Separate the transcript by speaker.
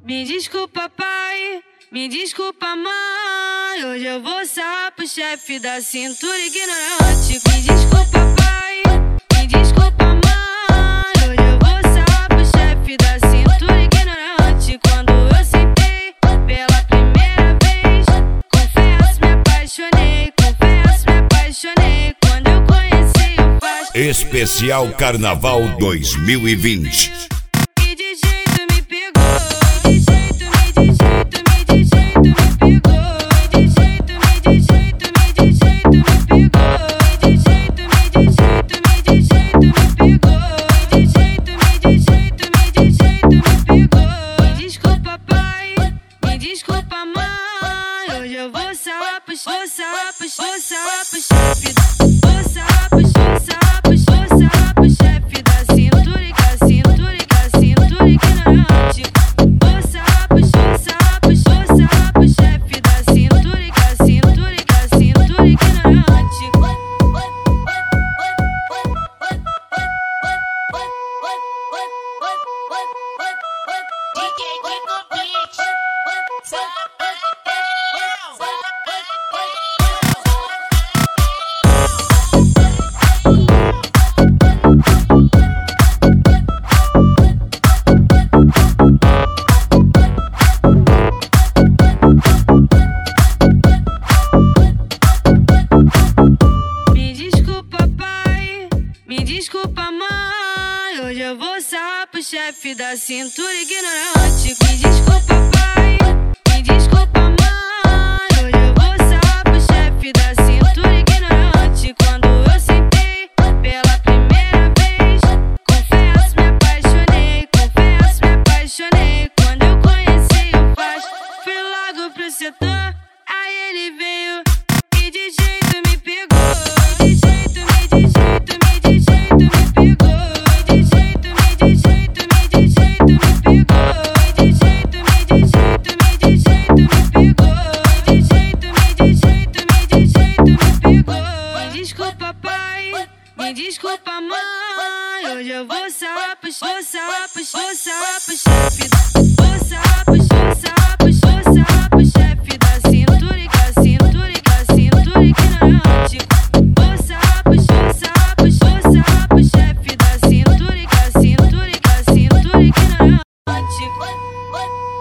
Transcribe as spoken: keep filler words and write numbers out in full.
Speaker 1: Me desculpa, pai, me desculpa, mãe. Hoje eu vou sarrar pro chefe da cintura ignorante. Me desculpa, pai, me desculpa, mãe. Hoje eu vou sarrar pro chefe da cintura ignorante. Quando eu sentei pela primeira vez, confesso, me apaixonei. Confesso, me apaixonei. Quando eu conheci o faz.
Speaker 2: Especial Carnaval dois mil e vinte.
Speaker 1: Desculpa, mãe, hoje eu vou sarrar pro chefe, vou sarrar pro chefe, vou sarrar pro chefe, vou sarrar pro chefe da cintura e da cintura e da cintura ignorante. Vou sarrar pro chefe, vou sarrar pro chefe da cintura e da cintura e da cintura ignorante. Me desculpa, mãe, hoje eu vou sarrar pro chefe da cintura ignorante. Me desculpa, pai, me desculpa, mãe, hoje eu vou sarrar pro chefe da cintura ignorante. Quando eu sentei pela primeira vez, confesso, me apaixonei. Confesso, me apaixonei. Quando eu conheci o faz, fui logo pro setor, aí ele veio e de jeito me pegou. Me desculpa, mãe, hoje eu vou sarrar pro chefe, vou sarrar pro chefe, vou sarrar pro chefe, vou sarrar pro chefe da cintura e da cintura e da cintura ignorante. Vou sarrar pro chefe, vou sarrar pro chefe da cintura e da cintura e da cintura ignorante.